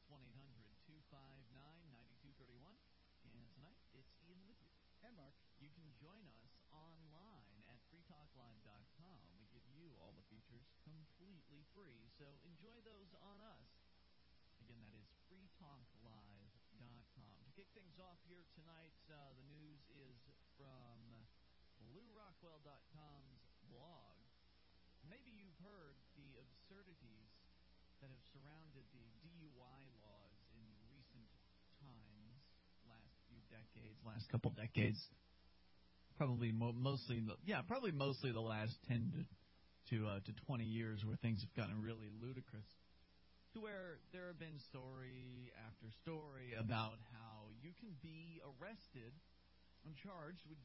1-800-259-9231. And tonight, it's Ian with you. And Mark. You can join us online at freetalklive.com. We give you all the features completely free, so enjoy those on us. Again, that is freetalklive.com. To kick things off here tonight, the news is from LouRockwell.com's blog. Maybe you've heard the absurdities that have surrounded the DUI laws in recent times, last couple decades. Probably mostly the last 10 to 20 years, where things have gotten really ludicrous, to where there have been story after story about how you can be arrested and charged with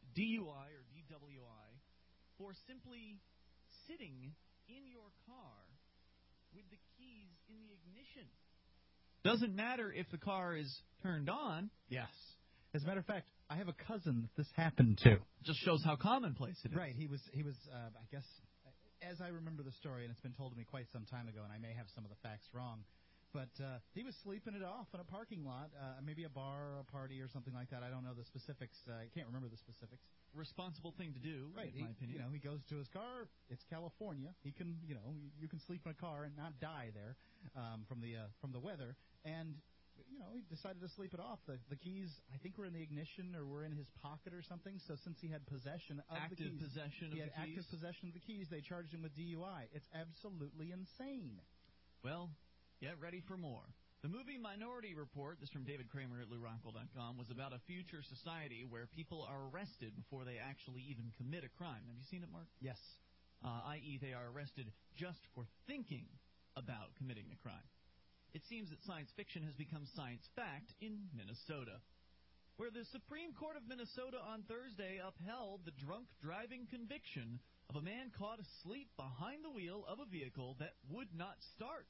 DUI or DWI for simply sitting in your car with the keys in the ignition. Doesn't matter if the car is turned on. Yes. As a matter of fact, I have a cousin that this happened to. Just shows how commonplace it is. Right. He was. I guess, as I remember the story, and it's been told to me quite some time ago, and I may have some of the facts wrong, but he was sleeping it off in a parking lot, maybe a bar or a party or something like that. I don't know the specifics. I can't remember the specifics. Responsible thing to do, right? In my opinion. He goes to his car. It's California. He can, you can sleep in a car and not die there from the weather. And he decided to sleep it off. The keys, I think, were in the ignition or were in his pocket or something. So since he had possession of the keys, active possession of the keys, they charged him with DUI. It's absolutely insane. Well, get ready for more. The movie Minority Report, this from David Kramer at LouRockwell.com, was about a future society where people are arrested before they actually even commit a crime. Have you seen it, Mark? Yes. I.e., they are arrested just for thinking about committing the crime. It seems that science fiction has become science fact in Minnesota, where the Supreme Court of Minnesota on Thursday upheld the drunk driving conviction of a man caught asleep behind the wheel of a vehicle that would not start.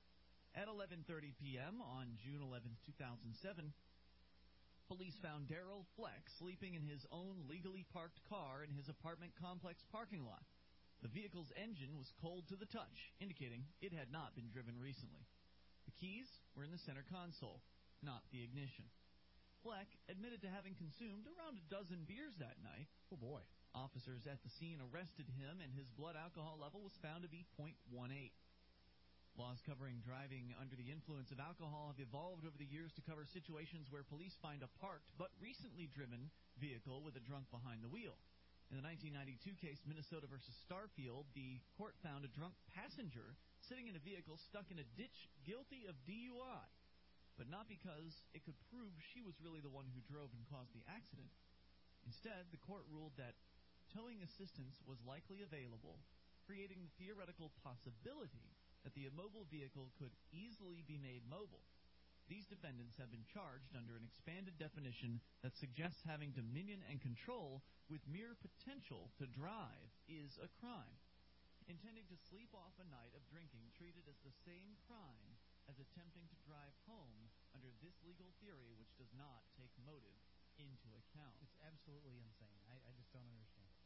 At 11:30 p.m. on June 11, 2007, police found Darrell Fleck sleeping in his own legally parked car in his apartment complex parking lot. The vehicle's engine was cold to the touch, indicating it had not been driven recently. The keys were in the center console, not the ignition. Fleck admitted to having consumed around a dozen beers that night. Oh, boy. Officers at the scene arrested him, and his blood alcohol level was found to be .18. Laws covering driving under the influence of alcohol have evolved over the years to cover situations where police find a parked but recently driven vehicle with a drunk behind the wheel. In the 1992 case, Minnesota versus Starfield, the court found a drunk passenger sitting in a vehicle stuck in a ditch guilty of DUI, but not because it could prove she was really the one who drove and caused the accident. Instead, the court ruled that towing assistance was likely available, creating the theoretical possibility that the immobile vehicle could easily be made mobile. These defendants have been charged under an expanded definition that suggests having dominion and control with mere potential to drive is a crime. Intending to sleep off a night of drinking treated as the same crime as attempting to drive home under this legal theory, which does not take motive into account. It's absolutely insane. I just don't understand it.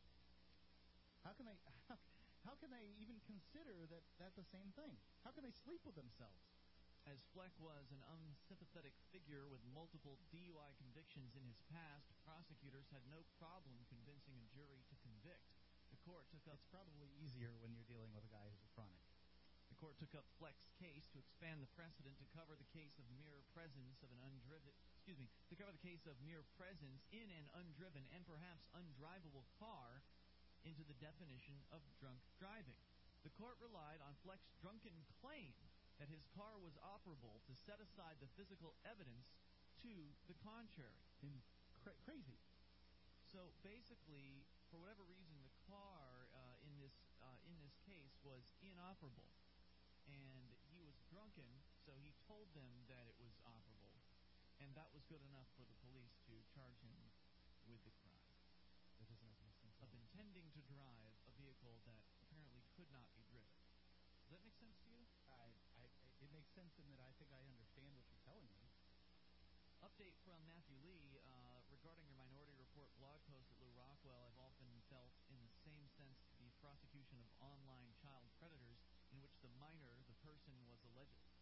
How can they even consider that that's the same thing? How can they sleep with themselves? As Fleck was an unsympathetic figure with multiple DUI convictions in his past, prosecutors had no problem convincing a jury to convict. The court took up... It's probably easier when you're dealing with a guy who's a chronic. The court took up Fleck's case to expand the precedent to cover the case of mere presence of an to cover the case of mere presence in an undriven and perhaps undrivable car into the definition of drunk driving. The court relied on Fleck's drunken claim that his car was operable to set aside the physical evidence to the contrary. Crazy. So basically, for whatever reason, the car in this case was inoperable, and he was drunken, so he told them that it was operable, and that was good enough for the police to charge him with the crime. That doesn't make any sense. Of intending to drive a vehicle that apparently could not be driven. Does that make sense to you? It makes sense in that I think I understand what you're telling me. Update from Matthew Lee regarding your Minority Report blog post at Lou Rockwell. I've often felt in the same sense the prosecution of online child predators in which the minor, the person was alleged, in which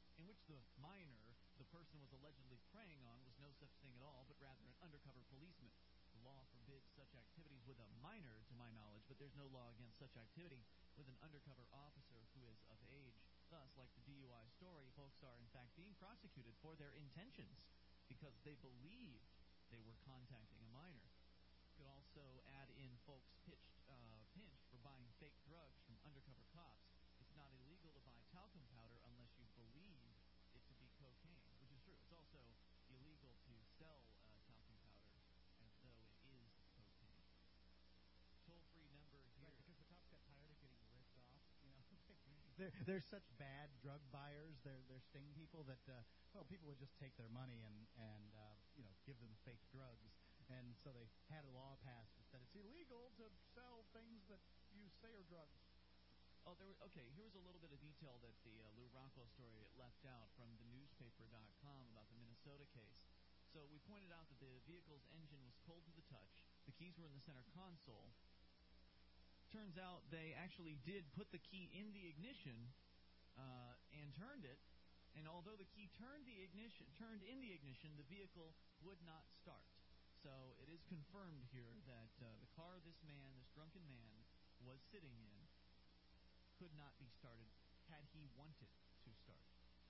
the minor the person was allegedly preying on was no such thing at all, but rather an undercover policeman. The law forbids such activities with a minor, to my knowledge, but there's no law against such activity with an undercover officer who is of age. Thus, like the DUI story, folks are in fact being prosecuted for their intentions because they believed they were contacting a minor. Could also add in folks pinched for buying fake drugs from undercover cops. It's not illegal to buy talcum powder unless you believe it to be cocaine, which is true. It's also illegal to sell talcum powder as though it is cocaine. Toll-free number here. Right, because the cops got tired of getting ripped off. They're such bad drug buyers. They're sting people that people would just take their money and give them fake drugs. And so they had a law passed that said it's illegal to sell things that you say are drugs. Okay, here's a little bit of detail that the Lou Rockwell story left out from the newspaper.com about the Minnesota case. So we pointed out that the vehicle's engine was cold to the touch. The keys were in the center console. Turns out they actually did put the key in the ignition and turned it. And although the key turned in the ignition, the vehicle would not start. So it is confirmed here that the car this drunken man, was sitting in could not be started had he wanted to start.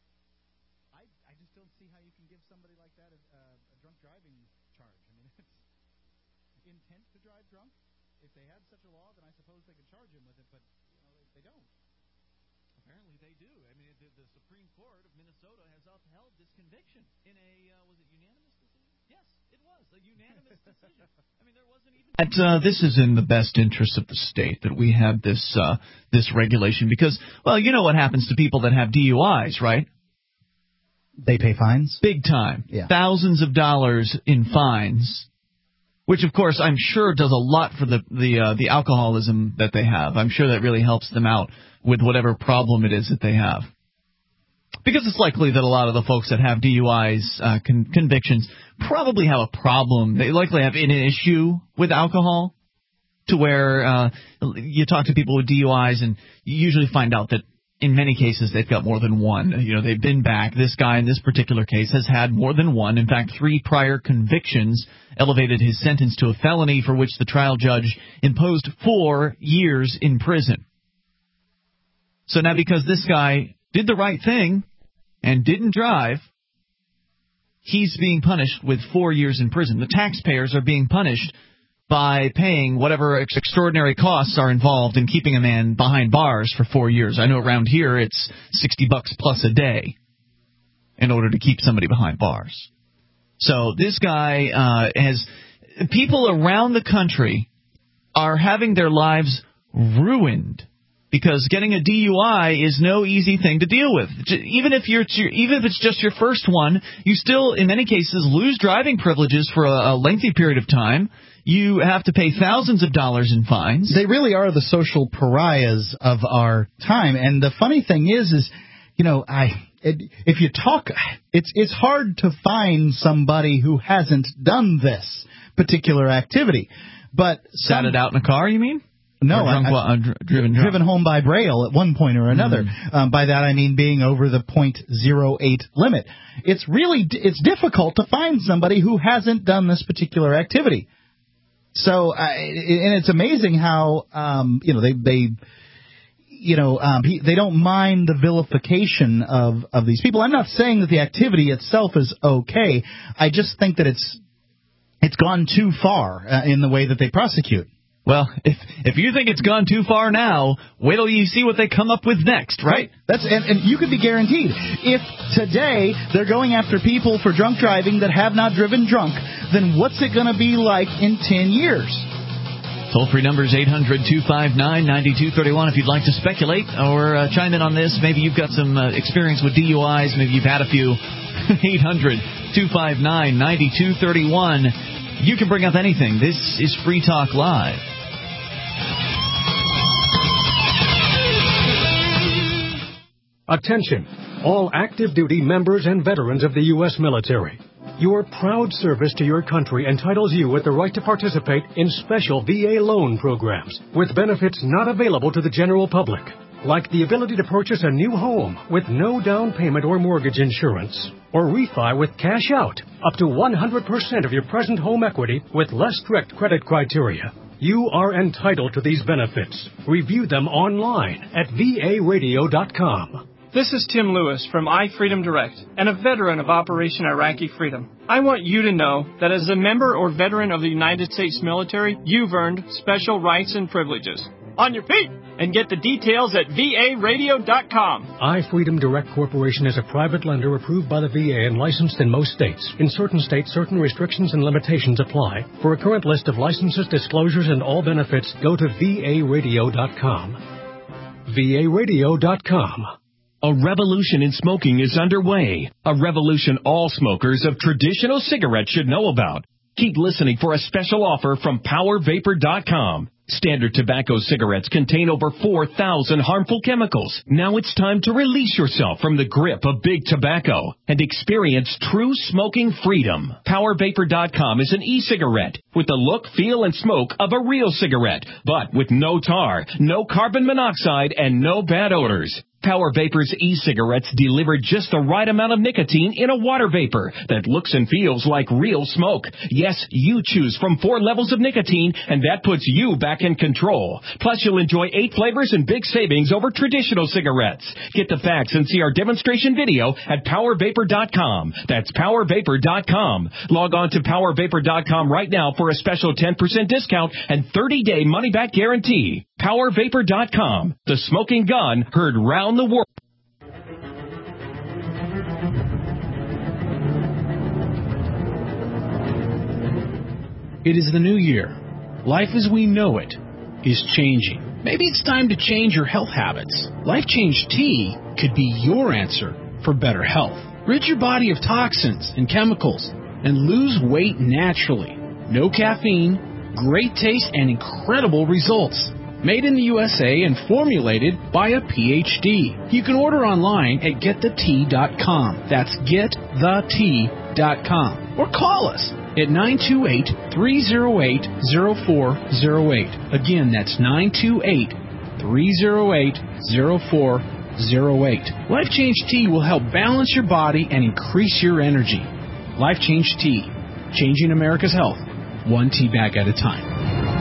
I just don't see how you can give somebody like that a drunk driving charge. I mean, it's intent to drive drunk. If they had such a law, then I suppose they could charge him with it, but they don't. Apparently they do. I mean, the Supreme Court of Minnesota has upheld this conviction in a, was it unanimous decision? Yes, it was a unanimous decision. I mean, there wasn't even... This is in the best interest of the state that we have this regulation because, well, you know what happens to people that have DUIs, right? They pay fines? Big time. Yeah. Thousands of dollars in fines, which, of course, I'm sure does a lot for the alcoholism that they have. I'm sure that really helps them out with whatever problem it is that they have. Because it's likely that a lot of the folks that have DUIs, convictions, probably have a problem. They likely have an issue with alcohol to where you talk to people with DUIs and you usually find out that in many cases they've got more than one. They've been back. This guy in this particular case has had more than one. In fact, 3 prior convictions elevated his sentence to a felony for which the trial judge imposed 4 years in prison. So now because this guy did the right thing and didn't drive, he's being punished with 4 years in prison. The taxpayers are being punished by paying whatever extraordinary costs are involved in keeping a man behind bars for 4 years. I know around here it's $60 plus a day in order to keep somebody behind bars. So this guy has people around the country are having their lives ruined because getting a DUI is no easy thing to deal with. Even if it's just your first one, you still, in many cases, lose driving privileges for a lengthy period of time. You have to pay thousands of dollars in fines. They really are the social pariahs of our time. And the funny thing is if you talk, it's hard to find somebody who hasn't done this particular activity. But sat it out in a car, you mean? No, driven home by Braille at one point or another. By that I mean being over the .08 limit. It's difficult to find somebody who hasn't done this particular activity. So, and it's amazing how they don't mind the vilification of these people. I'm not saying that the activity itself is okay. I just think that it's gone too far in the way that they prosecute. Well, if you think it's gone too far now, wait till you see what they come up with next, right? And you can be guaranteed, if today they're going after people for drunk driving that have not driven drunk, then what's it going to be like in 10 years? Toll-free number is 800-259-9231 if you'd like to speculate or chime in on this. Maybe you've got some experience with DUIs. Maybe you've had a few. 800-259-9231. You can bring up anything. This is Free Talk Live. Attention, all active duty members and veterans of the U.S. military. Your proud service to your country entitles you with the right to participate in special VA loan programs with benefits not available to the general public. like the ability to purchase a new home with no down payment or mortgage insurance, or refi with cash out, up to 100% of your present home equity with less strict credit criteria. You are entitled to these benefits. Review them online at varadio.com. This is Tim Lewis from iFreedom Direct and a veteran of Operation Iraqi Freedom. I want you to know that as a member or veteran of the United States military, you've earned special rights and privileges. On your feet! And get the details at varadio.com. iFreedom Direct Corporation is a private lender approved by the VA and licensed in most states. In certain states, certain restrictions and limitations apply. For a current list of licenses, disclosures, and all benefits, go to varadio.com. varadio.com. A revolution in smoking is underway. A revolution all smokers of traditional cigarettes should know about. Keep listening for a special offer from PowerVapor.com. Standard tobacco cigarettes contain over 4,000 harmful chemicals. Now it's time to release yourself from the grip of big tobacco and experience true smoking freedom. PowerVapor.com is an e-cigarette with the look, feel, and smoke of a real cigarette, but with no tar, no carbon monoxide, and no bad odors. Power Vapor's e-cigarettes deliver just the right amount of nicotine in a water vapor that looks and feels like real smoke. Yes, you choose from 4 levels of nicotine, and that puts you back in control. Plus, you'll enjoy 8 flavors and big savings over traditional cigarettes. Get the facts and see our demonstration video at PowerVapor.com. That's PowerVapor.com. Log on to PowerVapor.com right now for a special 10% discount and 30-day money-back guarantee. PowerVapor.com. The smoking gun heard round the world. It is the new year. Life as we know it is changing. Maybe it's time to change your health habits. Life Change Tea could be your answer for better health. Rid your body of toxins and chemicals and lose weight naturally. No caffeine, great taste, and incredible results. Made in the USA and formulated by a PhD. You can order online at getthetea.com. That's getthetea.com. Or call us at 928-308-0408. Again, that's 928-308-0408. Life Change Tea will help balance your body and increase your energy. Life Change Tea. Changing America's health, one tea bag at a time.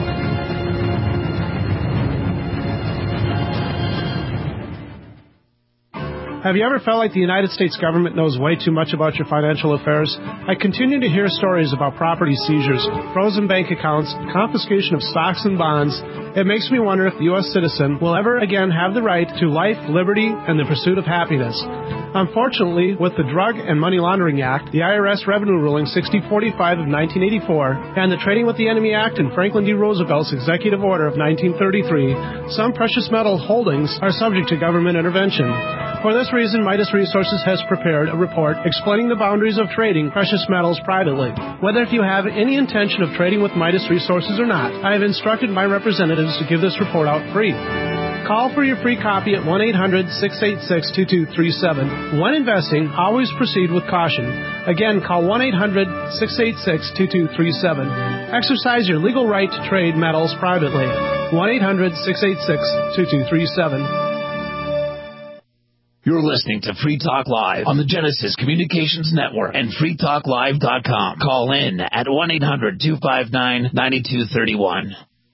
Have you ever felt like the United States government knows way too much about your financial affairs? I continue to hear stories about property seizures, frozen bank accounts, confiscation of stocks and bonds. It makes me wonder if the U.S. citizen will ever again have the right to life, liberty, and the pursuit of happiness. Unfortunately, with the Drug and Money Laundering Act, the IRS Revenue Ruling 6045 of 1984, and the Trading with the Enemy Act and Franklin D. Roosevelt's Executive Order of 1933, some precious metal holdings are subject to government intervention. For this reason, Midas Resources has prepared a report explaining the boundaries of trading precious metals privately. Whether if you have any intention of trading with Midas Resources or not, I have instructed my representatives to give this report out free. Call for your free copy at 1-800-686-2237. When investing, always proceed with caution. Again, call 1-800-686-2237. Exercise your legal right to trade metals privately. 1-800-686-2237. You're listening to Free Talk Live on the Genesis Communications Network and freetalklive.com. Call in at 1-800-259-9231.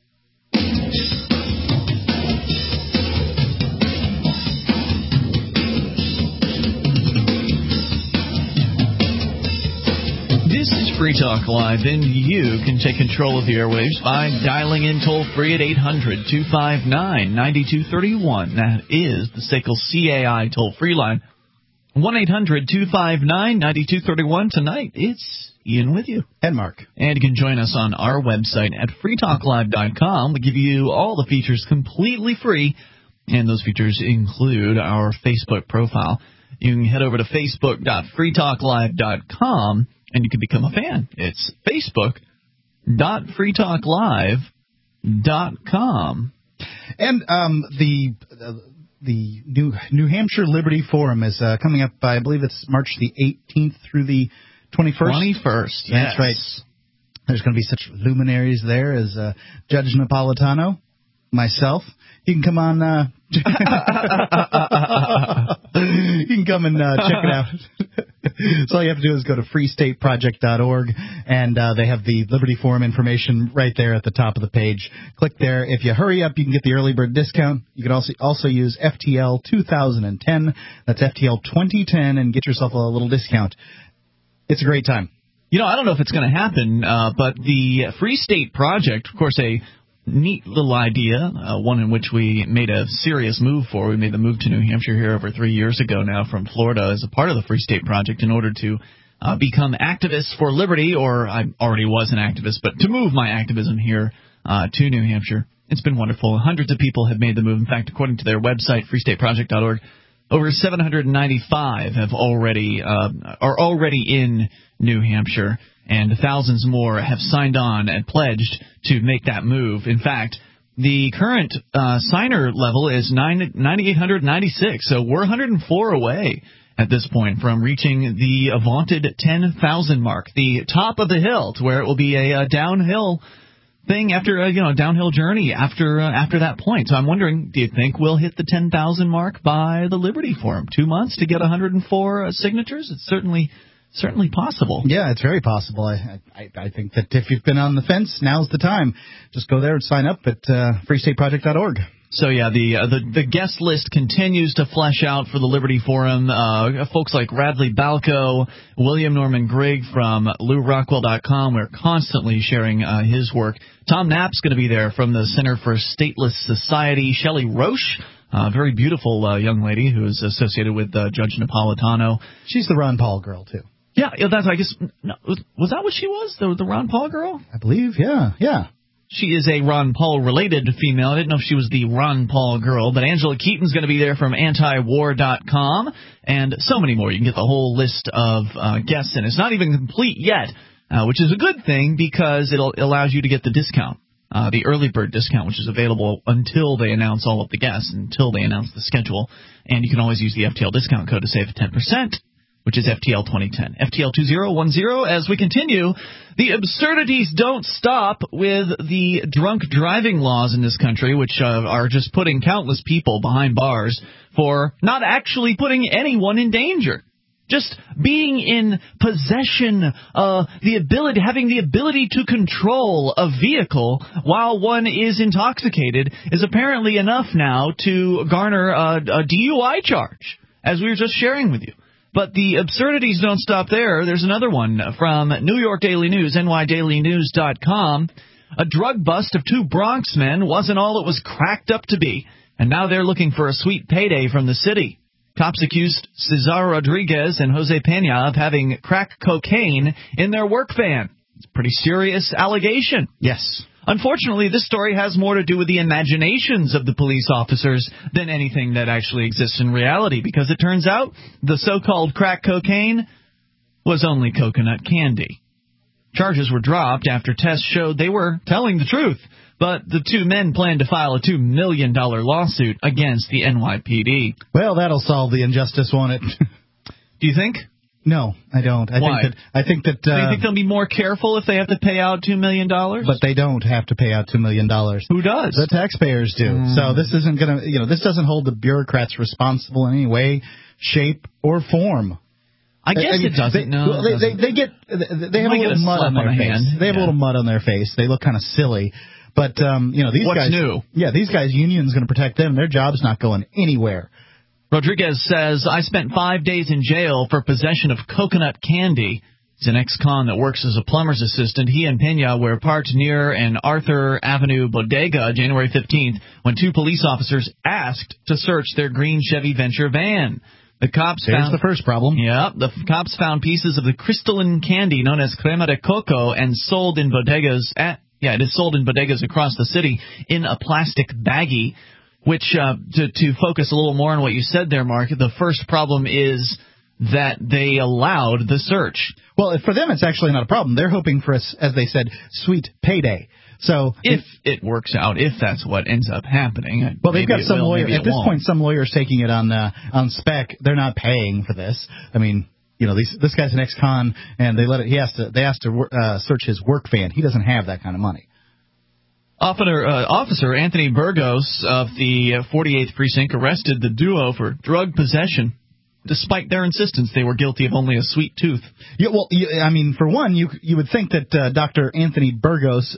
This is Free Talk Live, and you can take control of the airwaves by dialing in toll-free at 800-259-9231. That is the SACL CAI toll-free line. 1-800-259-9231. Tonight, it's Ian with you. And Mark. And you can join us on our website at freetalklive.com. We give you all the features completely free, and those features include our Facebook profile. You can head over to facebook.freetalklive.com, and you can become a fan. It's facebook.freetalklive.com. And the New Hampshire Liberty Forum is coming up, I believe it's March the 18th through the 21st. 21st, yes. That's right. There's going to be such luminaries there as Judge Napolitano, Myself. You can come on. You can come and check it out. So all you have to do is go to freestateproject.org, and they have the Liberty Forum information right there at the top of the page. Click there. If you hurry up, you can get the early bird discount. You can also use FTL 2010. That's FTL 2010, and get yourself a little discount. It's a great time. I don't know if it's going to happen, but the Free State Project, of course, a neat little idea, one in which we made a serious move for. We made the move to New Hampshire here over 3 years ago now from Florida as a part of the Free State Project in order to become activists for liberty, or I already was an activist, but to move my activism here to New Hampshire. It's been wonderful. Hundreds of people have made the move. In fact, according to their website, freestateproject.org, over 795 have are already in New Hampshire, and thousands more have signed on and pledged to make that move. In fact, the current signer level is 9,896, so we're 104 away at this point from reaching the vaunted 10,000 mark, the top of the hill, to where it will be a downhill thing after a downhill journey after that point. So I'm wondering, do you think we'll hit the 10,000 mark by the Liberty Forum? 2 months to get 104 signatures? It's certainly possible. Yeah, it's very possible. I think that if you've been on the fence, now's the time. Just go there and sign up at freestateproject.org. So, yeah, the guest list continues to flesh out for the Liberty Forum. Folks like Radley Balco, William Norman Grigg from LouRockwell.com. We're constantly sharing his work. Tom Knapp's going to be there from the Center for Stateless Society. Shelley Roche, a very beautiful young lady who is associated with Judge Napolitano. She's the Ron Paul girl, too. Yeah, that's, I guess, was that what she was, the Ron Paul girl? I believe, yeah. She is a Ron Paul-related female. I didn't know if she was the Ron Paul girl, but Angela Keaton's going to be there from antiwar.com, and so many more. You can get the whole list of guests, and it's not even complete yet, which is a good thing because it allows you to get the discount, the early bird discount, which is available until they announce all of the guests, until they announce the schedule. And you can always use the FTL discount code to save 10%. Which is FTL 2010. FTL 2010, as we continue, the absurdities don't stop with the drunk driving laws in this country, which are just putting countless people behind bars for not actually putting anyone in danger. Just being in possession, having the ability to control a vehicle while one is intoxicated is apparently enough now to garner a DUI charge, as we were just sharing with you. But the absurdities don't stop there. There's another one from New York Daily News, nydailynews.com. A drug bust of 2 Bronx men wasn't all it was cracked up to be, and now they're looking for a sweet payday from the city. Cops accused Cesar Rodriguez and Jose Pena of having crack cocaine in their work van. It's a pretty serious allegation. Yes. Unfortunately, this story has more to do with the imaginations of the police officers than anything that actually exists in reality, because it turns out the so-called crack cocaine was only coconut candy. Charges were dropped after tests showed they were telling the truth, but the 2 men plan to file a $2 million lawsuit against the NYPD. Well, that'll solve the injustice, won't it? Do you think? No, I don't. Why? I think that. Do you think they'll be more careful if they have to pay out $2 million? But they don't have to pay out $2 million. Who does? The taxpayers do. So this isn't going to, this doesn't hold the bureaucrats responsible in any way, shape, or form. I guess it doesn't. They have a little mud on their face. They have a little mud on their face. They look kind of silly. But these guys. What's new? Yeah, these guys' union's going to protect them. Their job's not going anywhere. Rodriguez says, I spent 5 days in jail for possession of coconut candy. He's an ex-con that works as a plumber's assistant. He and Pena were parked near an Arthur Avenue bodega January 15th when 2 police officers asked to search their green Chevy Venture van. The cops There's the first problem. Yeah, the cops found pieces of the crystalline candy known as crema de coco and sold in bodegas it is sold in bodegas across the city in a plastic baggie. Which, to focus a little more on what you said there, Mark, the first problem is that they allowed the search. Well, for them, it's actually not a problem. They're hoping for, as they said, sweet payday. So if it works out, if that's what ends up happening. Well, they've got some lawyer. At this point, some lawyer's taking it on spec. They're not paying for this. I mean, this guy's an ex-con, and they asked to search his work van. He doesn't have that kind of money. Officer Anthony Burgos of the 48th Precinct arrested the duo for drug possession, despite their insistence they were guilty of only a sweet tooth. Yeah, well, I mean, for one, you would think that Officer Anthony Burgos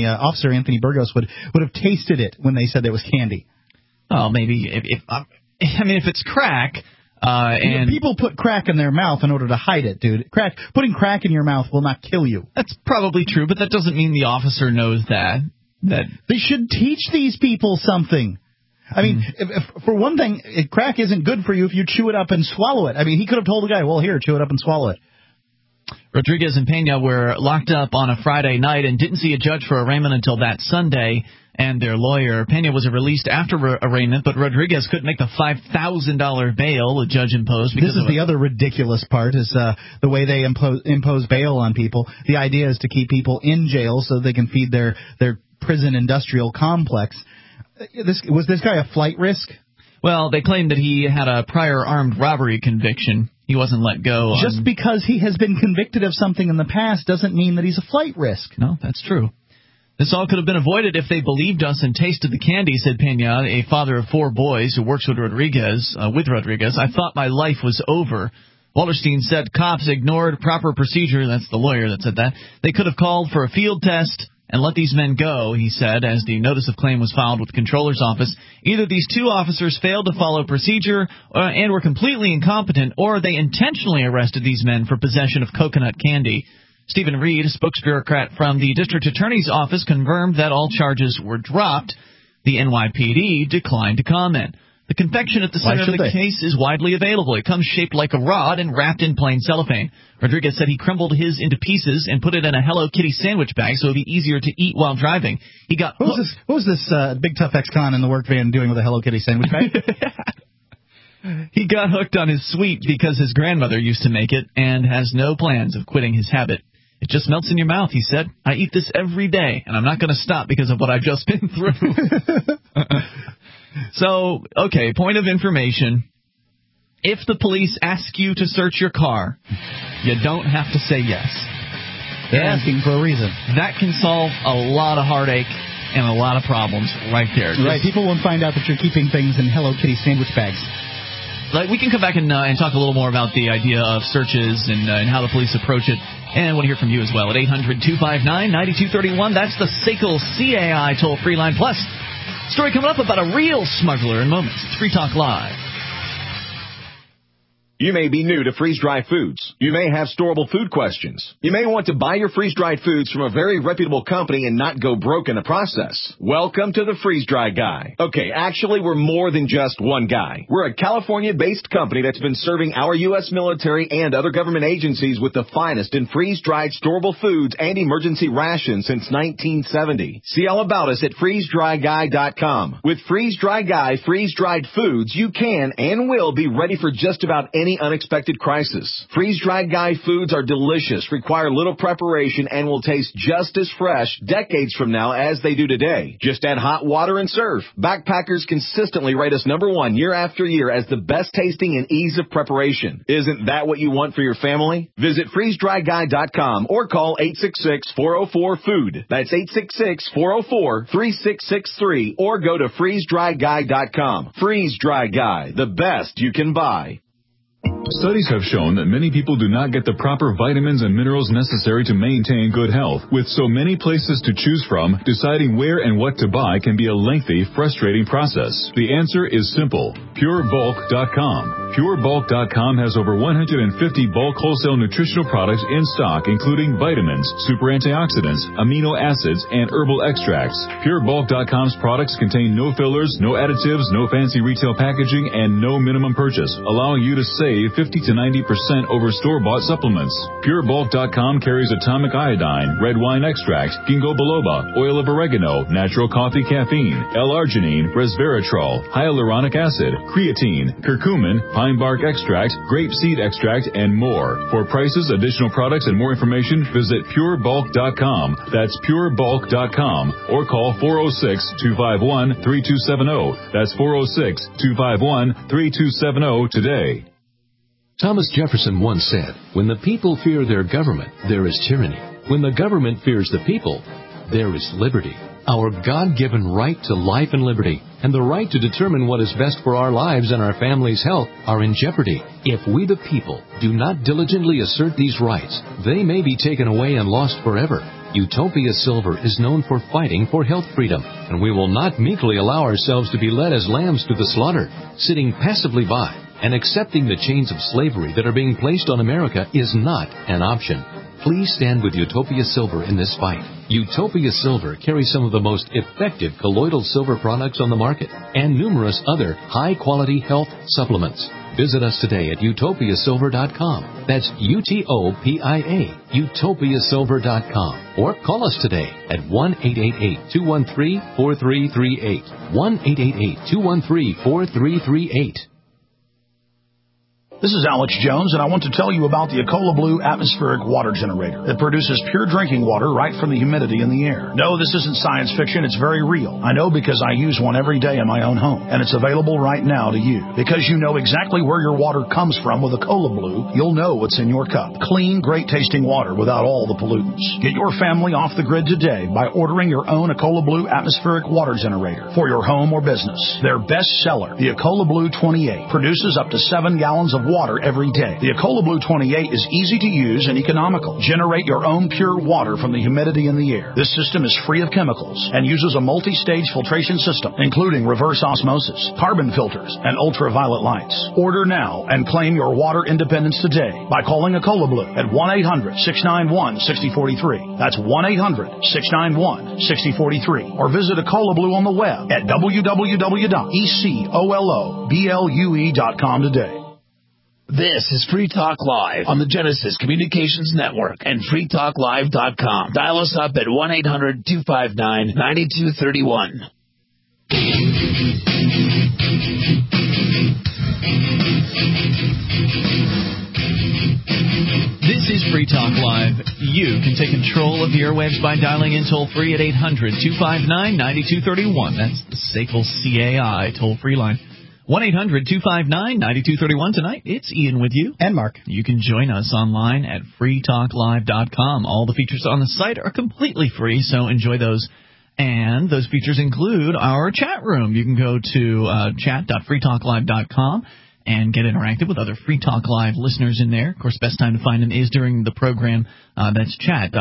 would have tasted it when they said it was candy. Oh, maybe if it's crack. And people put crack in their mouth in order to hide it, dude. Putting crack in your mouth will not kill you. That's probably true, but that doesn't mean the officer knows that. They should teach these people something. I mean, if for one thing, crack isn't good for you if you chew it up and swallow it. I mean, he could have told the guy, well, here, chew it up and swallow it. Rodriguez and Pena were locked up on a Friday night and didn't see a judge for arraignment until that Sunday. And their lawyer, Pena, was released after arraignment, but Rodriguez couldn't make the $5,000 bail the judge imposed. This is the other ridiculous part, is the way they impose bail on people. The idea is to keep people in jail so they can feed their prison industrial complex. Was this guy a flight risk? Well, they claimed that he had a prior armed robbery conviction. He wasn't let go. Just because he has been convicted of something in the past doesn't mean that he's a flight risk. No, that's true. This all could have been avoided if they believed us and tasted the candy, said Pena, a father of 4 boys who works with Rodriguez. I thought my life was over. Wallerstein said cops ignored proper procedure. That's the lawyer that said that. They could have called for a field test and let these men go, he said, as the notice of claim was filed with the controller's office. Either these 2 officers failed to follow procedure and were completely incompetent, or they intentionally arrested these men for possession of coconut candy. Stephen Reed, a spokesbureaucrat from the district attorney's office, confirmed that all charges were dropped. The NYPD declined to comment. The confection at the center of the case is widely available. It comes shaped like a rod and wrapped in plain cellophane. Rodriguez said he crumbled his into pieces and put it in a Hello Kitty sandwich bag so it would be easier to eat while driving. He got What was this big tough ex-con in the work van doing with a Hello Kitty sandwich bag? He got hooked on his sweet because his grandmother used to make it and has no plans of quitting his habit. It just melts in your mouth, he said. I eat this every day, and I'm not going to stop because of what I've just been through. So, okay, point of information. If the police ask you to search your car, you don't have to say yes. They're asking for a reason. That can solve a lot of heartache and a lot of problems right there. Right, people won't find out that you're keeping things in Hello Kitty sandwich bags. Like, we can come back and talk a little more about the idea of searches and how the police approach it. And I want to hear from you as well at 800-259-9231. That's the SACL CAI toll-free line. Plus, story coming up about a real smuggler in moments. It's Free Talk Live. You may be new to freeze-dried foods. You may have storable food questions. You may want to buy your freeze-dried foods from a very reputable company and not go broke in the process. Welcome to the Freeze-Dry Guy. Okay, actually, we're more than just one guy. We're a California-based company that's been serving our U.S. military and other government agencies with the finest in freeze-dried storable foods and emergency rations since 1970. See all about us at freezedryguy.com. With Freeze-Dry Guy freeze-dried foods, you can and will be ready for just about any unexpected crisis. Freeze-dried Guy foods are delicious, require little preparation, and will taste just as fresh decades from now as they do today. Just add hot water and serve. Backpackers consistently rate us #1 year after year as the best tasting and ease of preparation. Isn't that what you want for your family? Visit freezedryguy.com or call 866-404-FOOD. That's 866-404-3663 or go to freezedryguy.com. Freeze-Dry Guy, the best you can buy. Studies have shown that many people do not get the proper vitamins and minerals necessary to maintain good health. With so many places to choose from, deciding where and what to buy can be a lengthy, frustrating process. The answer is simple. PureBulk.com. PureBulk.com has over 150 bulk wholesale nutritional products in stock, including vitamins, super antioxidants, amino acids, and herbal extracts. PureBulk.com's products contain no fillers, no additives, no fancy retail packaging, and no minimum purchase, allowing you to save 50 to 90% over store-bought supplements. PureBulk.com carries atomic iodine, red wine extract, ginkgo biloba, oil of oregano, natural coffee caffeine, L-arginine, resveratrol, hyaluronic acid, creatine, curcumin, pine bark extract, grape seed extract, and more. For prices, additional products, and more information, visit PureBulk.com. That's PureBulk.com or call 406-251-3270. That's 406-251-3270 today. Thomas Jefferson once said, "When the people fear their government, there is tyranny. When the government fears the people, there is liberty. Our God-given right to life and liberty and the right to determine what is best for our lives and our family's health are in jeopardy. If we the people do not diligently assert these rights, they may be taken away and lost forever. Utopia Silver is known for fighting for health freedom, and we will not meekly allow ourselves to be led as lambs to the slaughter. Sitting passively by and accepting the chains of slavery that are being placed on America is not an option. Please stand with Utopia Silver in this fight. Utopia Silver carries some of the most effective colloidal silver products on the market and numerous other high-quality health supplements. Visit us today at utopiasilver.com. That's UTOPIA, utopiasilver.com. Or call us today at 1-888-213-4338. 1-888-213-4338. This is Alex Jones, and I want to tell you about the Ecola Blue atmospheric water generator that produces pure drinking water right from the humidity in the air. No, this isn't science fiction. It's very real. I know because I use one every day in my own home, and it's available right now to you. Because you know exactly where your water comes from with Ecola Blue, you'll know what's in your cup. Clean, great-tasting water without all the pollutants. Get your family off the grid today by ordering your own Ecola Blue atmospheric water generator for your home or business. Their best seller, the Ecola Blue 28, produces up to 7 gallons of water every day. The Ecola Blue 28 is easy to use and economical. Generate your own pure water from the humidity in the air. This system is free of chemicals and uses a multi-stage filtration system, including reverse osmosis, carbon filters, and ultraviolet lights. Order now and claim your water independence today by calling Ecola Blue at 1-800-691-6043. That's 1-800-691-6043. Or visit Ecola Blue on the web at www.ecoloblu.com today. This is Free Talk Live on the Genesis Communications Network and freetalklive.com. Dial us up at 1-800-259-9231. This is Free Talk Live. You can take control of the airwaves by dialing in toll-free at 800-259-9231. That's the SACL CAI toll-free line. 1-800-259-9231. Tonight, it's Ian with you. And Mark. You can join us online at freetalklive.com. All the features on the site are completely free, so enjoy those. And those features include our chat room. You can go to chat.freetalklive.com and get interactive with other Free Talk Live listeners in there. Of course, best time to find them is during the program. That's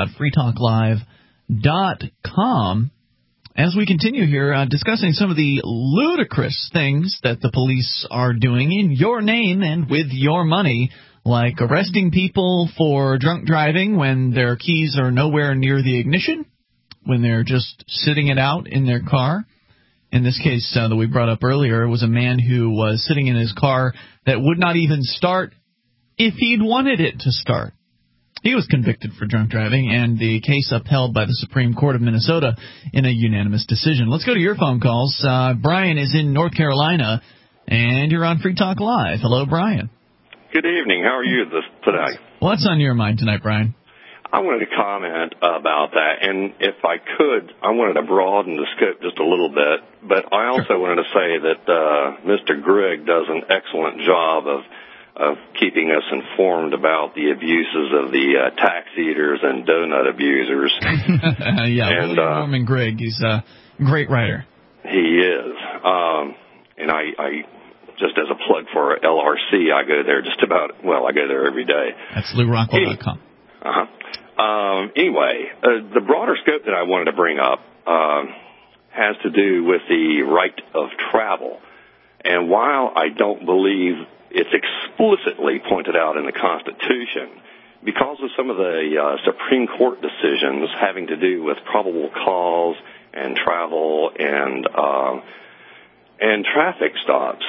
chat.freetalklive.com. As we continue here discussing some of the ludicrous things that the police are doing in your name and with your money, like arresting people for drunk driving when their keys are nowhere near the ignition, when they're just sitting it out in their car. In this case that we brought up earlier, it was a man who was sitting in his car that would not even start if he'd wanted it to start. He was convicted for drunk driving, and the case upheld by the Supreme Court of Minnesota in a unanimous decision. Let's go to your phone calls. Brian is in North Carolina, and you're on Free Talk Live. Hello, Brian. Good evening. How are you today? What's on your mind tonight, Brian? I wanted to comment about that, and if I could, I wanted to broaden the scope just a little bit, but I also wanted to say that Mr. Grigg does an excellent job of keeping us informed about the abuses of the tax eaters and donut abusers. Yeah, and, Norman Grigg, he's a great writer. He is. And I just as a plug for LRC, I go there I go there every day. That's LouRockwell.com. Anyway, the broader scope that I wanted to bring up has to do with the right of travel. And while I don't believe it's explicitly pointed out in the Constitution, because of some of the Supreme Court decisions having to do with probable cause and travel and traffic stops,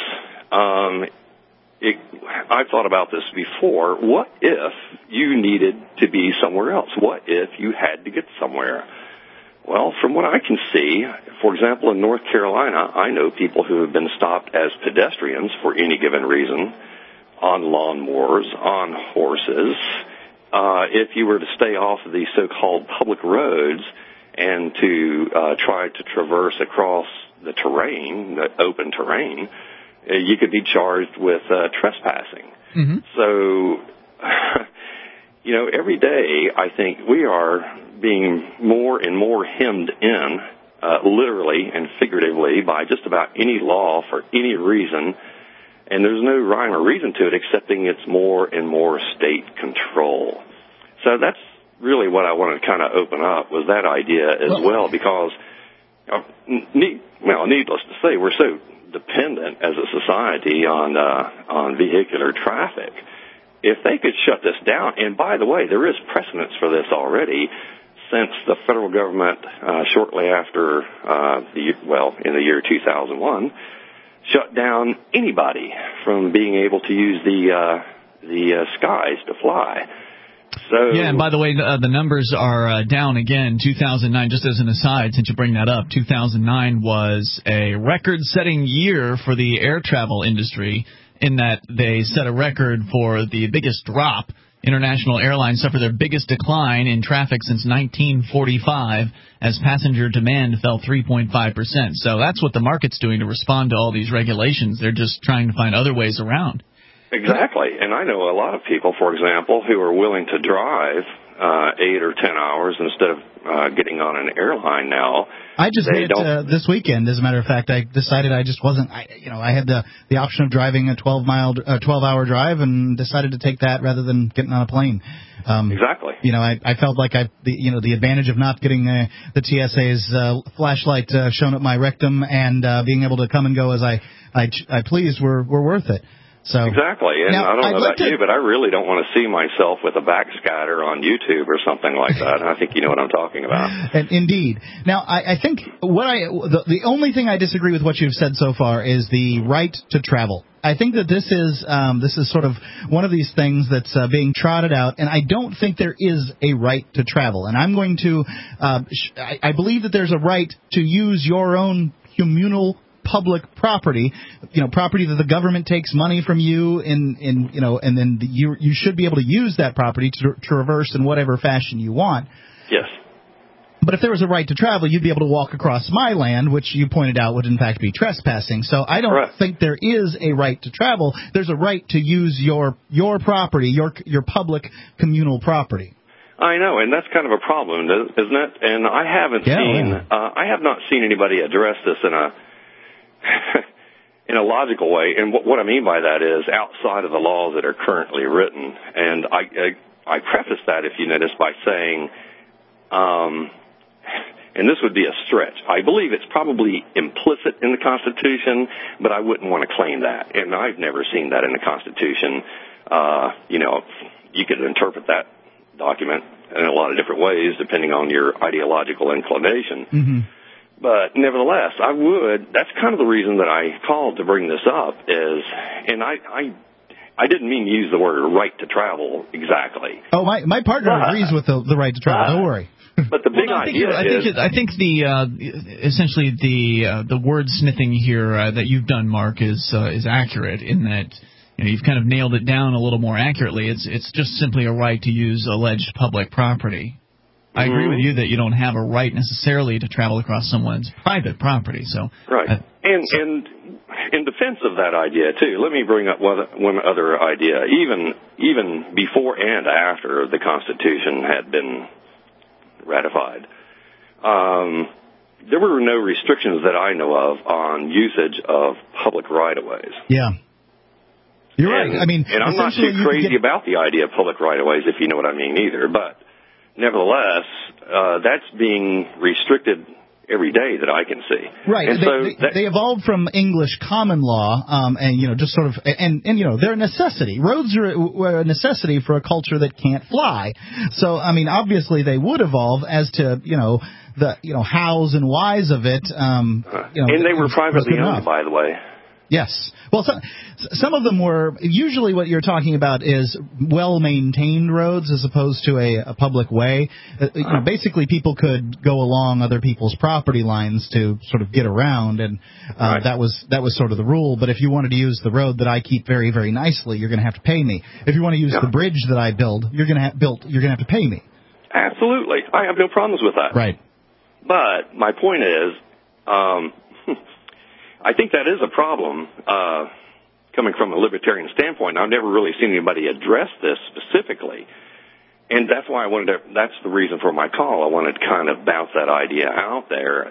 I've thought about this before. What if you needed to be somewhere else? What if you had to get somewhere? Well, from what I can see, for example, in North Carolina, I know people who have been stopped as pedestrians for any given reason, on lawnmowers, on horses. If you were to stay off of the so-called public roads and to try to traverse across the terrain, the open terrain, you could be charged with trespassing. Mm-hmm. So, every day I think we are being more and more hemmed in, literally and figuratively, by just about any law for any reason, and there's no rhyme or reason to it excepting it's more and more state control. So that's really what I wanted to kind of open up, was that idea as well, because, needless to say, we're so dependent as a society on vehicular traffic. If they could shut this down, and by the way, there is precedence for this already, since the federal government, shortly after, in the year 2001, shut down anybody from being able to use the skies to fly. So, yeah, and by the way, the numbers are down again. 2009, just as an aside, since you bring that up, 2009 was a record-setting year for the air travel industry, in that they set a record for the biggest drop. International airlines suffered their biggest decline in traffic since 1945 as passenger demand fell 3.5%. So that's what the market's doing to respond to all these regulations. They're just trying to find other ways around. Exactly. And I know a lot of people, for example, who are willing to drive 8 or 10 hours instead of getting on an airline now. I just did it this weekend. As a matter of fact, I decided I just wasn't. I had the option of driving a 12-hour drive, and decided to take that rather than getting on a plane. Exactly. I felt like the advantage of not getting the TSA's flashlight shown at my rectum and being able to come and go as I pleased were worth it. So, exactly, and now, I don't know about you, but I really don't want to see myself with a backscatter on YouTube or something like that. I think you know what I'm talking about. And indeed. Now, I think the only thing I disagree with what you've said so far is the right to travel. I think that this is sort of one of these things that's being trotted out, and I don't think there is a right to travel. And I'm going to I believe that there's a right to use your own communal public property, property that the government takes money from you, and then you should be able to use that property to traverse in whatever fashion you want. Yes. But if there was a right to travel, you'd be able to walk across my land, which you pointed out would in fact be trespassing. So I don't think there is a right to travel. There's a right to use your property, your public communal property. I know, and that's kind of a problem, isn't it? And I have not seen anybody address this in a logical way, and what I mean by that is outside of the laws that are currently written. And I preface that, if you notice, by saying, and this would be a stretch, I believe it's probably implicit in the Constitution, but I wouldn't want to claim that, and I've never seen that in the Constitution. You could interpret that document in a lot of different ways, depending on your ideological inclination. Mm-hmm. But nevertheless, that's kind of the reason that I called to bring this up and I didn't mean to use the word right to travel exactly. Oh, my partner agrees with the right to travel. Don't worry. But the big idea is... I think essentially the wordsmithing here that you've done, Mark, is accurate in that you've kind of nailed it down a little more accurately. It's just simply a right to use alleged public property. I agree with you that you don't have a right necessarily to travel across someone's private property. So right, and in defense of that idea too, let me bring up one other idea. Even before and after the Constitution had been ratified, there were no restrictions that I know of on usage of public right-of-ways. Yeah. You're right. I mean, and I'm not too crazy about the idea of public right-of-ways, if you know what I mean, either. But nevertheless, that's being restricted every day that I can see. Right. And they evolved from English common law, and just sort of, and they're a necessity. Roads are a necessity for a culture that can't fly. So, I mean, obviously they would evolve as to, the hows and whys of it. And they were privately owned, by the way. Yes. Well, some of them were. Usually what you're talking about is well-maintained roads as opposed to a public way. Basically, people could go along other people's property lines to sort of get around, and that was sort of the rule. But if you wanted to use the road that I keep very, very nicely, you're going to have to pay me. If you want to use the bridge that I build, you're going to have to pay me. Absolutely. I have no problems with that. Right. But my point is, I think that is a problem coming from a libertarian standpoint. I've never really seen anybody address this specifically. And that's why that's the reason for my call. I wanted to kind of bounce that idea out there.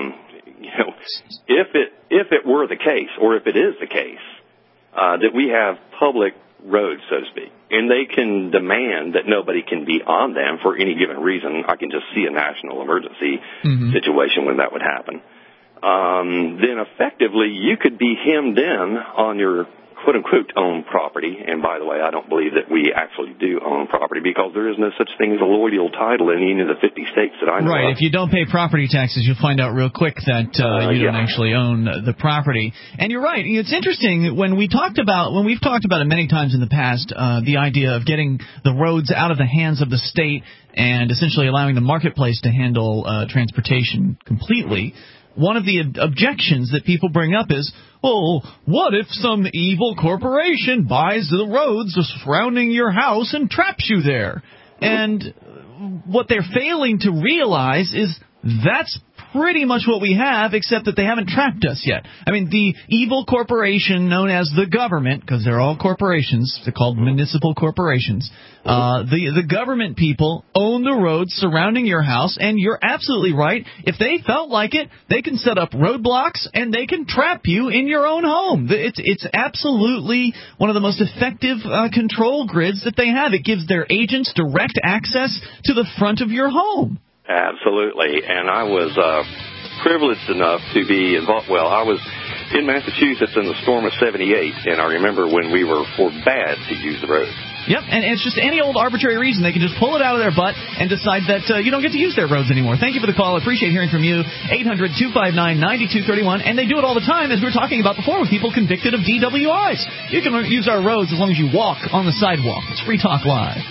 If it were the case, or if it is the case, that we have public roads, so to speak, and they can demand that nobody can be on them for any given reason, I can just see a national emergency situation when that would happen. Then effectively you could be hemmed in on your quote-unquote own property. And by the way, I don't believe that we actually do own property, because there is no such thing as a loyal title in any of the 50 states that I know Right. of. If you don't pay property taxes, you'll find out real quick that you don't actually own the property. And you're right. It's interesting when we've talked about it many times in the past, the idea of getting the roads out of the hands of the state and essentially allowing the marketplace to handle transportation completely. One of the objections that people bring up is, well, what if some evil corporation buys the roads surrounding your house and traps you there? And what they're failing to realize is that's pretty much what we have, except that they haven't trapped us yet. I mean, the evil corporation known as the government, because they're all corporations, they're called municipal corporations, the government people own the roads surrounding your house, and you're absolutely right. If they felt like it, they can set up roadblocks, and they can trap you in your own home. It's absolutely one of the most effective control grids that they have. It gives their agents direct access to the front of your home. Absolutely, and I was privileged enough to be involved. Well, I was in Massachusetts in the storm of 78, and I remember when we were forbade to use the roads. Yep, and it's just any old arbitrary reason. They can just pull it out of their butt and decide that you don't get to use their roads anymore. Thank you for the call. I appreciate hearing from you. 800-259-9231. And they do it all the time, as we were talking about before, with people convicted of DWIs. You can use our roads as long as you walk on the sidewalk. It's Free Talk Live.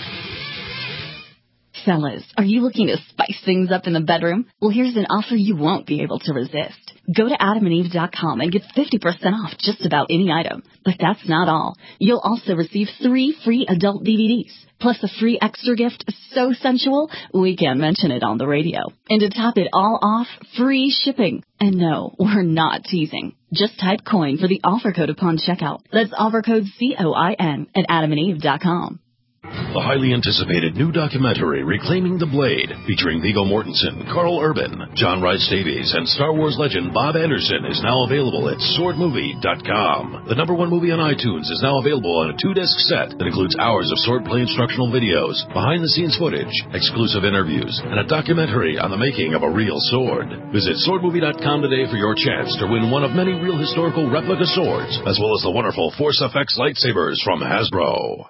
Fellas, are you looking to spice things up in the bedroom? Well, here's an offer you won't be able to resist. Go to adamandeve.com and get 50% off just about any item. But that's not all. You'll also receive 3 free adult DVDs, plus a free extra gift so sensual, we can't mention it on the radio. And to top it all off, free shipping. And no, we're not teasing. Just type COIN for the offer code upon checkout. That's offer code COIN at adamandeve.com. The highly anticipated new documentary, Reclaiming the Blade, featuring Viggo Mortensen, Carl Urban, John Rhys Davies, and Star Wars legend Bob Anderson, is now available at swordmovie.com. The #1 movie on iTunes is now available on a 2-disc set that includes hours of swordplay instructional videos, behind-the-scenes footage, exclusive interviews, and a documentary on the making of a real sword. Visit swordmovie.com today for your chance to win one of many real historical replica swords, as well as the wonderful Force FX lightsabers from Hasbro.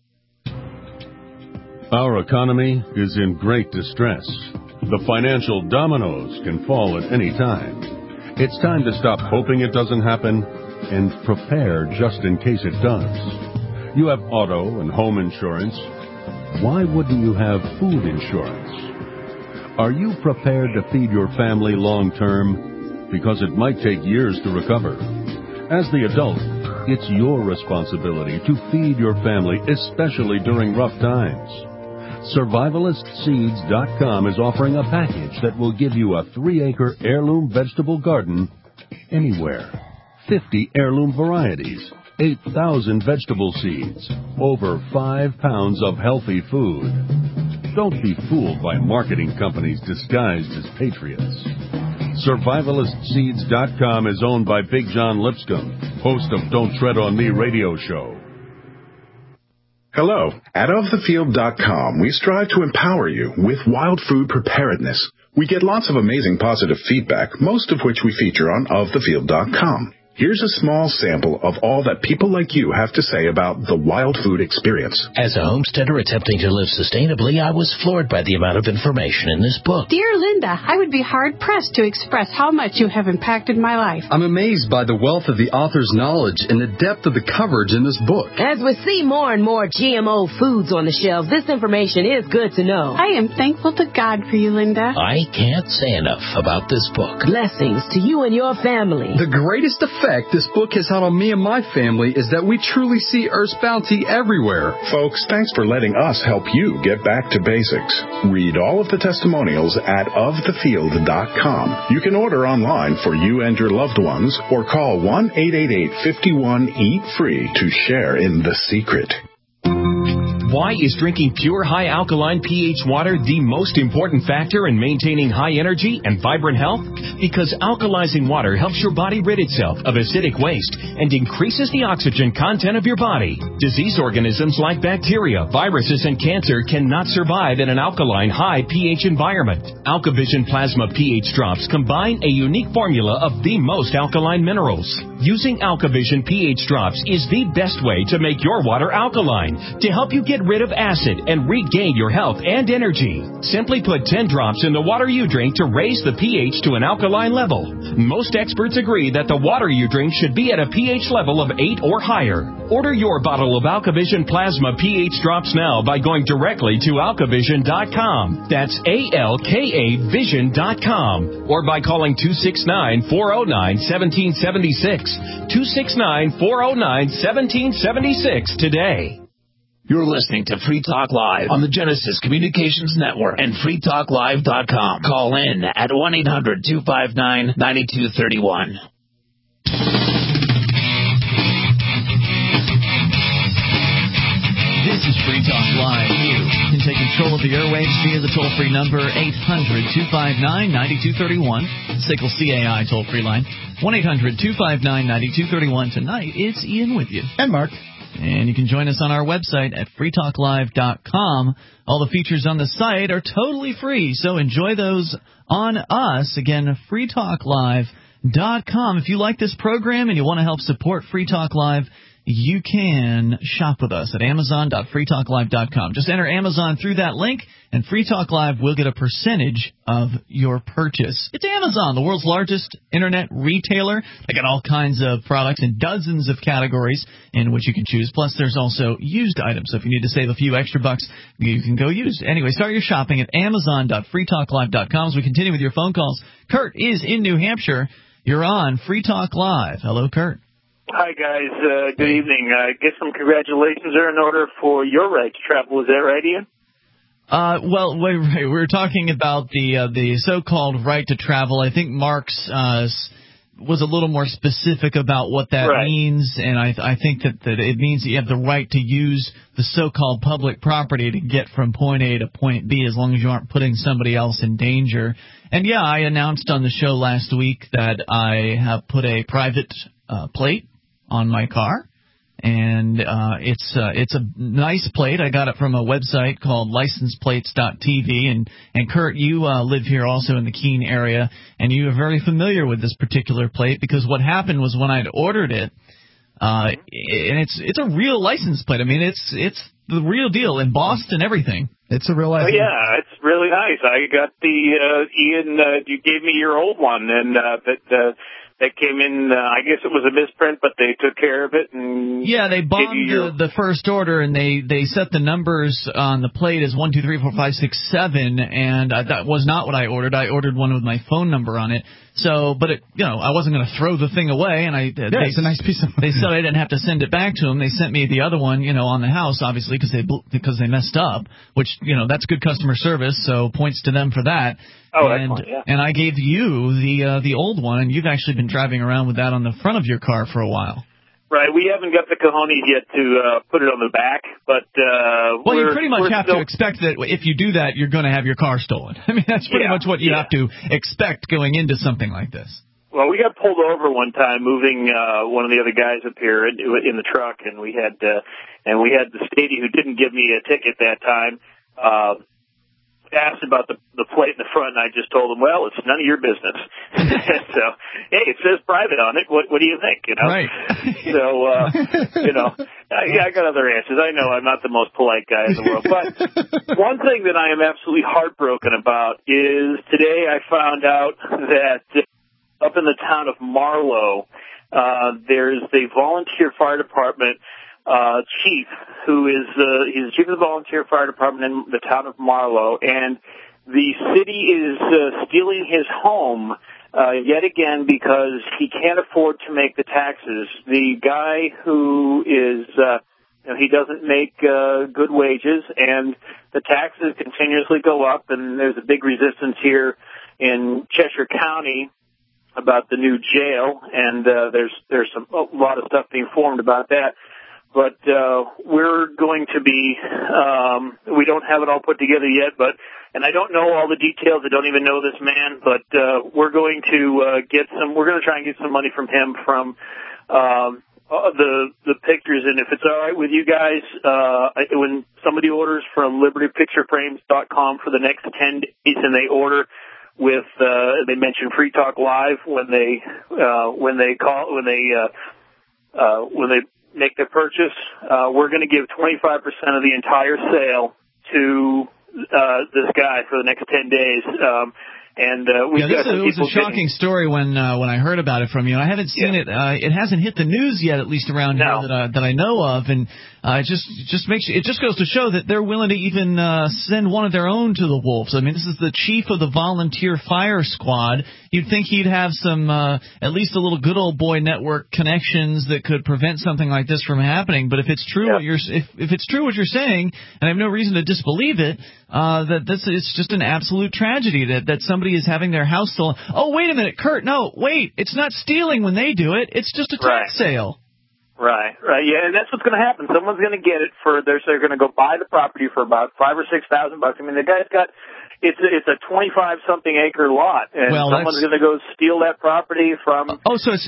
Our economy is in great distress. The financial dominoes can fall at any time. It's time to stop hoping it doesn't happen and prepare just in case it does. You have auto and home insurance. Why wouldn't you have food insurance? Are you prepared to feed your family long term? Because it might take years to recover. As the adult, it's your responsibility to feed your family, especially during rough times. SurvivalistSeeds.com is offering a package that will give you a 3-acre heirloom vegetable garden anywhere. 50 heirloom varieties, 8,000 vegetable seeds, over 5 pounds of healthy food. Don't be fooled by marketing companies disguised as patriots. SurvivalistSeeds.com is owned by Big John Lipscomb, host of Don't Tread on Me radio show. Hello. At OfTheField.com, we strive to empower you with wild food preparedness. We get lots of amazing positive feedback, most of which we feature on OfTheField.com. Here's a small sample of all that people like you have to say about the wild food experience. As a homesteader attempting to live sustainably, I was floored by the amount of information in this book. Dear Linda, I would be hard-pressed to express how much you have impacted my life. I'm amazed by the wealth of the author's knowledge and the depth of the coverage in this book. As we see more and more GMO foods on the shelves, this information is good to know. I am thankful to God for you, Linda. I can't say enough about this book. Blessings to you and your family. The greatest effect this book has had on me and my family is that we truly see Earth's bounty everywhere. Folks, thanks for letting us help you get back to basics. Read all of the testimonials at ofthefield.com. You can order online for you and your loved ones or call 1-888-51-EAT-FREE to share in the secret. Why is drinking pure high alkaline pH water the most important factor in maintaining high energy and vibrant health? Because alkalizing water helps your body rid itself of acidic waste and increases the oxygen content of your body. Disease organisms like bacteria, viruses, and cancer cannot survive in an alkaline high pH environment. AlkaVision Plasma pH drops combine a unique formula of the most alkaline minerals. Using AlkaVision pH drops is the best way to make your water alkaline, to help you get rid of acid and regain your health and energy. Simply put 10 drops in the water you drink to raise the pH to an alkaline level. Most experts agree that the water you drink should be at a pH level of 8 or higher. Order your bottle of AlkaVision Plasma pH drops now by going directly to AlkaVision.com. That's ALKAVision.com. Or by calling 269-409-1776. 269-409-1776 today. You're listening to Free Talk Live on the Genesis Communications Network and freetalklive.com. Call in at 1-800-259-9231. This is Free Talk Live. You can take control of the airwaves via the toll-free number 800-259-9231. SACL CAI toll-free line. 1-800-259-9231. Tonight, it's Ian with you. And Mark. And you can join us on our website at freetalklive.com. All the features on the site are totally free, so enjoy those on us. Again, freetalklive.com. If you like this program and you want to help support Free Talk Live, you can shop with us at amazon.freetalklive.com. Just enter Amazon through that link, and Free Talk Live will get a percentage of your purchase. It's Amazon, the world's largest internet retailer. They got all kinds of products in dozens of categories in which you can choose. Plus, there's also used items. So if you need to save a few extra bucks, you can go use. Anyway, start your shopping at amazon.freetalklive.com. As we continue with your phone calls, Kurt is in New Hampshire. You're on Free Talk Live. Hello, Kurt. Hi, guys. Good evening. Get some congratulations are in order for your right to travel. Is that right, Ian? Well, we were talking about the so-called right to travel. I think Mark's was a little more specific about what that means, and I think that it means that you have the right to use the so-called public property to get from point A to point B as long as you aren't putting somebody else in danger. And, yeah, I announced on the show last week that I have put a private plate on my car, and it's a nice plate. I got it from a website called licenseplates.tv, and Kurt, you live here also in the Keene area, and you are very familiar with this particular plate because what happened was when I'd ordered it, and it's a real license plate. I mean, it's the real deal, embossed and everything. It's a real license. Oh, yeah, it's really nice. I got Ian, you gave me your old one, and that came in, I guess it was a misprint, but they took care of it. And yeah, they bombed the first order, and they set the numbers on the plate as 1, 2, 3, 4, 5, 6, 7, and that was not what I ordered. I ordered one with my phone number on it. So, but I wasn't going to throw the thing away, and it's a nice piece of. They said I didn't have to send it back to them. They sent me the other one, on the house, obviously, because they messed up. Which that's good customer service, so points to them for that. Oh, excellent, yeah. And I gave you the old one, and you've actually been driving around with that on the front of your car for a while. Right, we haven't got the cojones yet to put it on the back, but well, you pretty much have to expect that if you do that, you're going to have your car stolen. I mean, that's pretty much what you have to expect going into something like this. Well, we got pulled over one time moving one of the other guys up here in the truck, and we had the statey who didn't give me a ticket that time. Asked about the plate in the front, and I just told him, well, it's none of your business. So, hey, it says private on it. What do you think? Right. So, I got other answers. I know I'm not the most polite guy in the world, but one thing that I am absolutely heartbroken about is today I found out that up in the town of Marlow, there's the volunteer fire department chief, who is he's the chief of the volunteer fire department in the town of Marlow, and the city is stealing his home yet again because he can't afford to make the taxes. The guy who is he doesn't make good wages, and the taxes continuously go up, and there's a big resistance here in Cheshire County about the new jail, and there's a lot of stuff being formed about that. But we're going to be, we don't have it all put together yet, and I don't know all the details. I don't even know this man, but we're going to we're going to try and get some money from him from the pictures. And if it's all right with you guys, when somebody orders from LibertyPictureFrames.com for the next 10 days and they order with, they mention Free Talk Live when they make their purchase, we're going to give 25% of the entire sale to this guy for the next 10 days. It was a shocking story when I heard about it from you. I haven't seen it. It hasn't hit the news yet, at least around here that I know of. And it just goes to show that they're willing to even send one of their own to the wolves. I mean, this is the chief of the volunteer fire squad. You'd think he'd have some, at least a little good old boy network connections that could prevent something like this from happening. But if it's true if it's true what you're saying, and I have no reason to disbelieve it, it's just an absolute tragedy that somebody is having their house stolen. Oh, wait a minute, Kurt. No, wait. It's not stealing when they do it. It's just a tax sale. Right. Yeah, and that's what's going to happen. Someone's going to get it they're going to go buy the property for about $5,000 or $6,000. I mean, the guy's got it's a 25-something acre lot, and someone's going to go steal that property from. Oh, so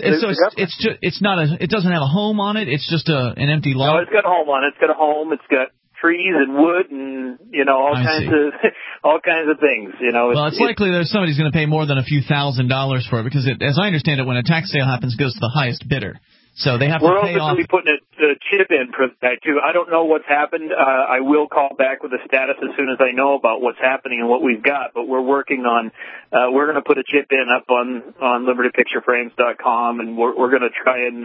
it doesn't have a home on it. It's just an empty lot. No, it's got a home on it. It's got a home. It's got trees and wood and all kinds of things. Well, it's likely that somebody's going to pay more than a few $1,000s for it because, as I understand it, when a tax sale happens, it goes to the highest bidder. So they have to pay off. We're also going to be putting a chip in for that, too. I don't know what's happened. I will call back with a status as soon as I know about what's happening and what we've got. But we're working on we're going to put a chip in up on LibertyPictureFrames.com, and we're going to try and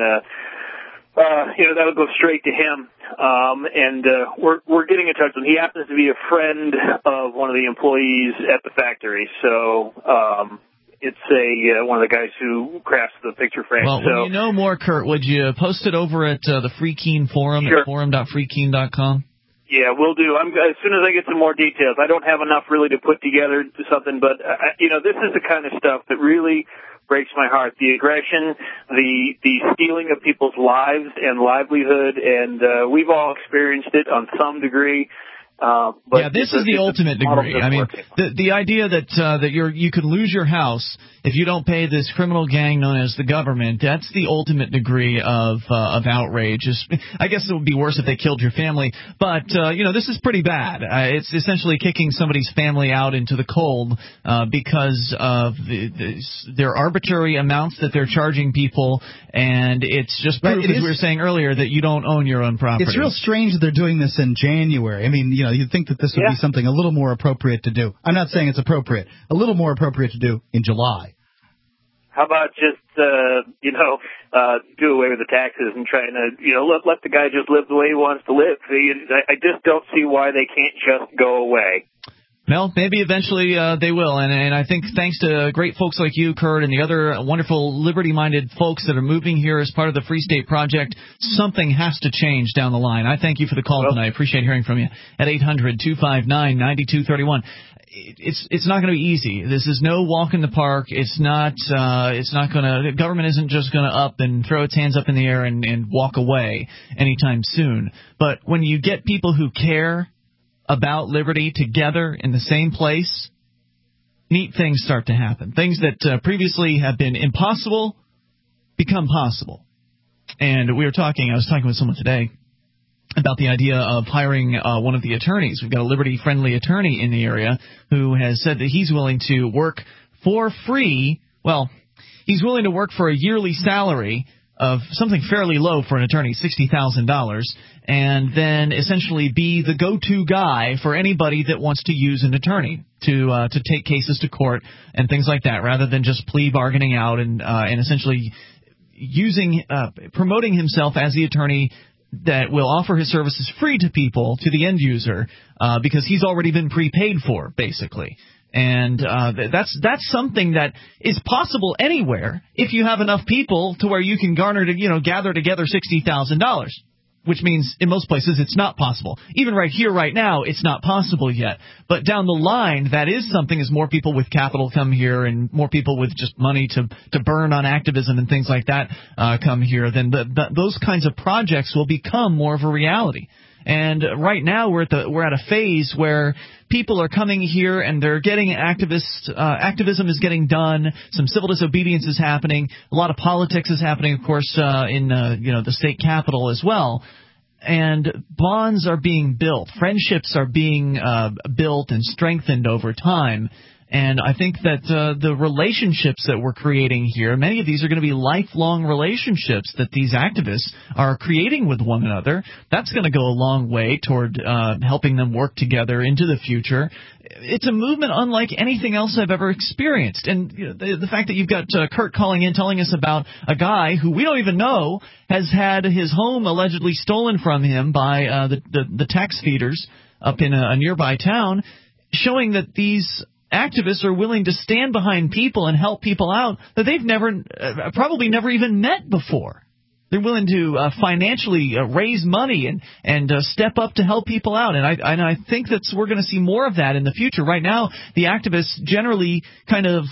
that'll go straight to him. And we're getting in touch with him. He happens to be a friend of one of the employees at the factory. So it's one of the guys who crafts the picture frame. Well, when you know more, Kurt, would you post it over at the Free Keene Forum at forum.freekeene.com? Yeah, we'll do. As soon as I get some more details. I don't have enough really to put together something, but this is the kind of stuff that really breaks my heart. The aggression, the stealing of people's lives and livelihood, and we've all experienced it on some degree. But this is the ultimate degree. I mean, the idea that you could lose your house if you don't pay this criminal gang known as the government, that's the ultimate degree of outrage. I guess it would be worse if they killed your family, but this is pretty bad. It's essentially kicking somebody's family out into the cold because of their arbitrary amounts that they're charging people, and it's just proof, as we were saying earlier, that you don't own your own property. It's real strange that they're doing this in January. I mean, you'd think that this would be something a little more appropriate to do. I'm not saying it's appropriate. A little more appropriate to do in July. How about just, do away with the taxes and try and, let the guy just live the way he wants to live. I just don't see why they can't just go away. Well, maybe eventually they will, and I think thanks to great folks like you, Kurt, and the other wonderful liberty-minded folks that are moving here as part of the Free State Project, something has to change down the line. I thank you for the call tonight. I appreciate hearing from you at 800-259-9231. It's not going to be easy. This is no walk in the park. It's not going to. The government isn't just going to up and throw its hands up in the air and walk away anytime soon. But when you get people who care about liberty together in the same place, neat things start to happen. Things that previously have been impossible become possible. And I was talking with someone today about the idea of hiring one of the attorneys. We've got a liberty-friendly attorney in the area who has said that he's willing to work for free. Well, he's willing to work for a yearly salary of something fairly low for an attorney, $60,000, and then essentially be the go-to guy for anybody that wants to use an attorney to take cases to court and things like that, rather than just plea bargaining out and essentially promoting himself as the attorney that will offer his services free to people, to the end user, because he's already been prepaid for, basically. And that's something that is possible anywhere if you have enough people to where you can gather together $60,000. which means in most places it's not possible. Even right here, right now, it's not possible yet. But down the line, that is something as more people with capital come here and more people with just money to burn on activism and things like that come here, then those kinds of projects will become more of a reality. And right now we're at a phase where people are coming here and they're getting activism is getting done. Some civil disobedience is happening. A lot of politics is happening, of course, in the state capitol as well. And bonds are being built. Friendships are being built and strengthened over time. And I think that the relationships that we're creating here, many of these are going to be lifelong relationships that these activists are creating with one another. That's going to go a long way toward helping them work together into the future. It's a movement unlike anything else I've ever experienced. And the fact that you've got Kurt calling in telling us about a guy who we don't even know has had his home allegedly stolen from him by the tax feeders up in a nearby town, showing that these activists are willing to stand behind people and help people out that they've probably never even met before. They're willing to financially raise money and step up to help people out. And I think that we're going to see more of that in the future. Right now, the activists generally kind of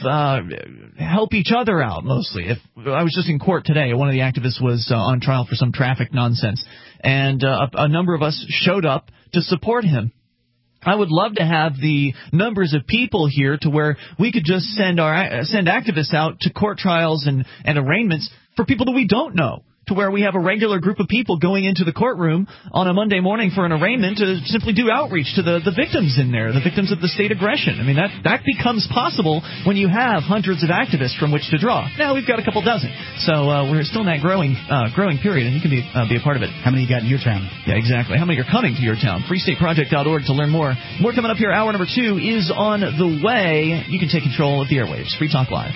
help each other out mostly. I was just in court today. One of the activists was on trial for some traffic nonsense. And a number of us showed up to support him. I would love to have the numbers of people here to where we could just send activists out to court trials and arraignments for people that we don't know, to where we have a regular group of people going into the courtroom on a Monday morning for an arraignment to simply do outreach to the victims in there, the victims of the state aggression. I mean, that becomes possible when you have hundreds of activists from which to draw. Now we've got a couple dozen, so we're still in that growing period, and you can be a part of it. How many you got in your town? Yeah, exactly. How many are coming to your town? FreeStateProject.org to learn more. More coming up here. Hour number 2 is on the way. You can take control of the airwaves. Free Talk Live.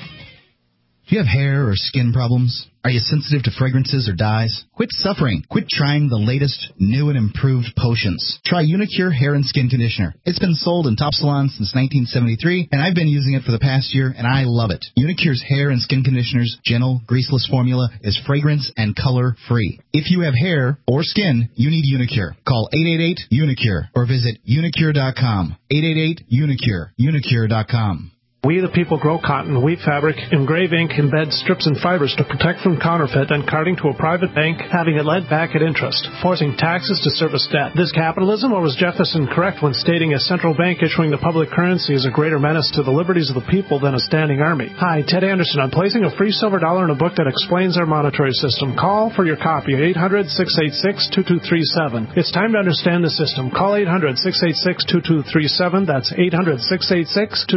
Do you have hair or skin problems? Are you sensitive to fragrances or dyes? Quit suffering. Quit trying the latest, new, and improved potions. Try Unicure Hair and Skin Conditioner. It's been sold in top salons since 1973, and I've been using it for the past year, and I love it. Unicure's Hair and Skin Conditioner's gentle, greaseless formula is fragrance and color-free. If you have hair or skin, you need Unicure. Call 888-UNICURE or visit unicure.com. 888-UNICURE. Unicure.com. We the people grow cotton, weave fabric, engrave ink, embed strips and fibers to protect from counterfeit and carting to a private bank, having it lent back at interest, forcing taxes to service debt. This capitalism, or was Jefferson correct when stating a central bank issuing the public currency is a greater menace to the liberties of the people than a standing army? Hi, Ted Anderson. I'm placing a free silver dollar in a book that explains our monetary system. Call for your copy at 800-686-2237. It's time to understand the system. Call 800-686-2237. That's 800-686-2237.